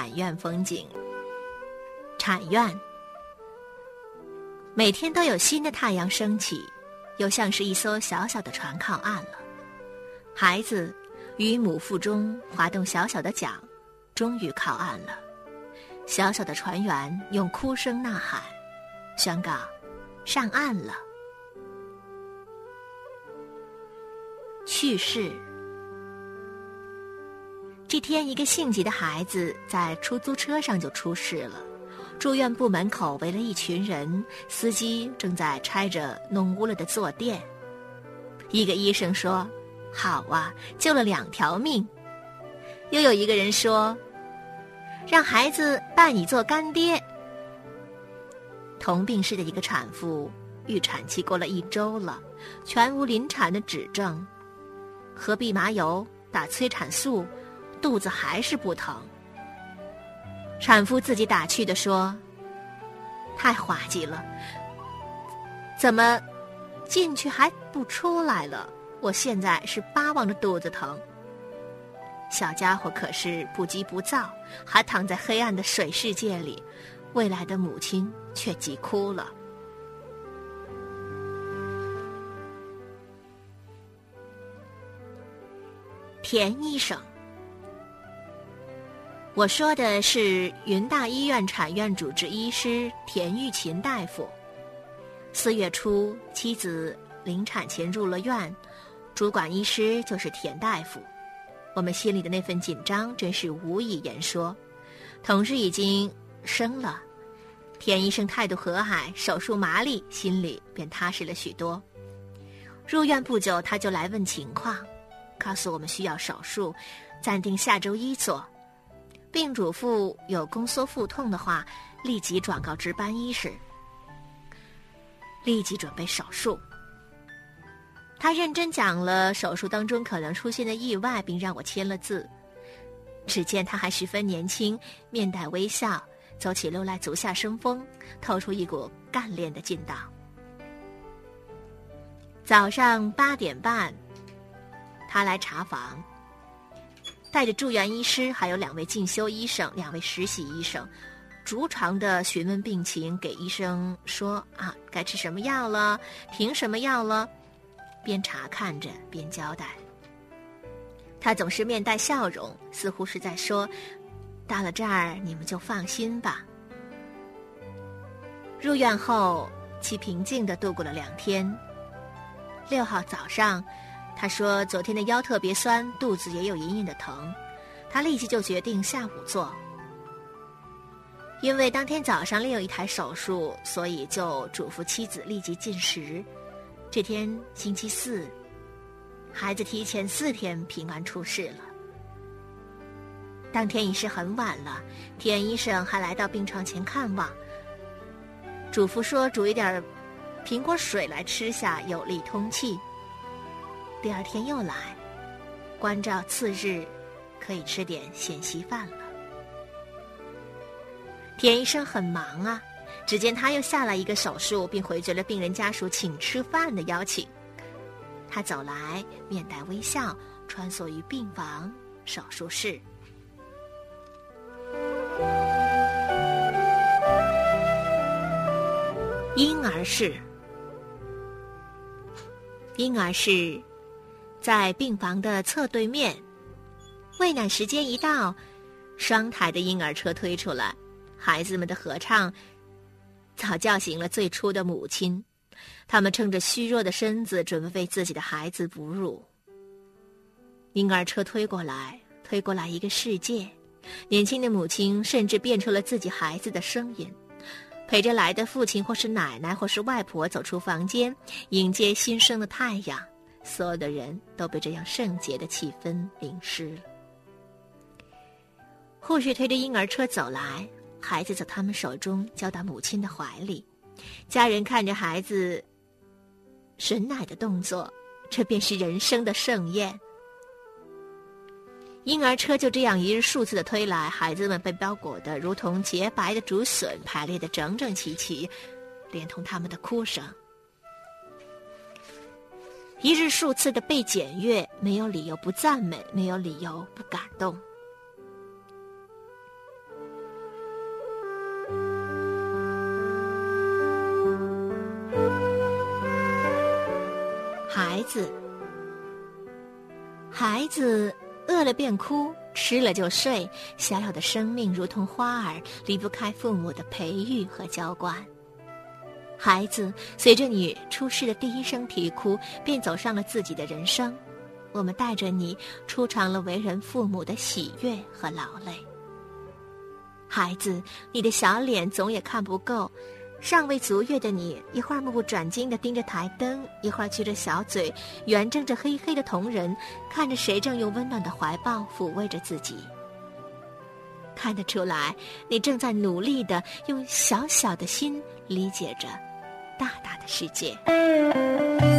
产院风景。产院每天都有新的太阳升起，又像是一艘小小的船靠岸了。孩子于母腹中滑动小小的桨，终于靠岸了。小小的船员用哭声呐喊，宣告上岸了。去世。这天，一个性急的孩子在出租车上就出事了。住院部门口围了一群人，司机正在拆着弄污了的坐垫。一个医生说：“好啊，救了2条命。”又有一个人说：“让孩子拜你做干爹。”同病室的一个产妇，预产期过了1周了，全无临产的指证，喝蓖麻油，打催产素，肚子还是不疼。产妇自己打趣地说：“太滑稽了，怎么进去还不出来了？我现在是巴望着肚子疼。”小家伙可是不急不躁，还躺在黑暗的水世界里，未来的母亲却急哭了。田医生。我说的是云大医院产院主治医师田玉琴大夫。4月初，妻子临产前入了院，主管医师就是田大夫。我们心里的那份紧张真是无以言说。同事已经生了，田医生态度和蔼，手术麻利，心里便踏实了许多。入院不久，他就来问情况，告诉我们需要手术，暂定下周1做。并嘱咐有宫缩腹痛的话，立即转告值班医师，立即准备手术。他认真讲了手术当中可能出现的意外，并让我签了字。只见他还十分年轻，面带微笑，走起路来足下生风，透出一股干练的劲道。早上8点半，他来查房，带着住院医师还有2位进修医生、2位实习医生，逐常的询问病情，给医生说该吃什么药了，停什么药了，边查看着边交代。他总是面带笑容，似乎是在说，到了这儿你们就放心吧。入院后，其平静地度过了2天。6号早上，他说昨天的腰特别酸，肚子也有隐隐的疼，他立即就决定下午做。因为当天早上另有一台手术，所以就嘱咐妻子立即进食。这天星期4，孩子提前4天平安出世了。当天已是很晚了，田医生还来到病床前看望，嘱咐说煮一点苹果水来吃下，有利通气。第2天又来，关照次日可以吃点咸稀饭了。田医生很忙啊，只见他又下了一个手术，并回绝了病人家属请吃饭的邀请。他走来，面带微笑，穿梭于病房、手术室。婴儿室。婴儿室在病房的侧对面。喂奶时间一到，双台的婴儿车推出来，孩子们的合唱早叫醒了最初的母亲，他们撑着虚弱的身子，准备为自己的孩子哺乳。婴儿车推过来一个世界，年轻的母亲甚至变出了自己孩子的声音，陪着来的父亲或是奶奶或是外婆走出房间，迎接新生的太阳。所有的人都被这样圣洁的气氛淋湿了。护士推着婴儿车走来，孩子从他们手中交到母亲的怀里，家人看着孩子吮奶的动作，这便是人生的盛宴。婴儿车就这样一日数次的推来，孩子们被包裹得如同洁白的竹笋，排列得整整齐齐，连同他们的哭声。一日数次的被检阅，没有理由不赞美，没有理由不感动。 子。孩子饿了便哭，吃了就睡，小小的生命如同花儿，离不开父母的培育和浇灌。孩子随着你出世的第一声啼哭，便走上了自己的人生。我们带着你出尝了为人父母的喜悦和劳累。孩子，你的小脸总也看不够，尚未足月的你，一会儿目不转睛地盯着台灯，一会儿撅着小嘴，圆睁着黑黑的瞳仁，看着谁正用温暖的怀抱抚慰着自己。看得出来，你正在努力地用小小的心理解着大大的世界。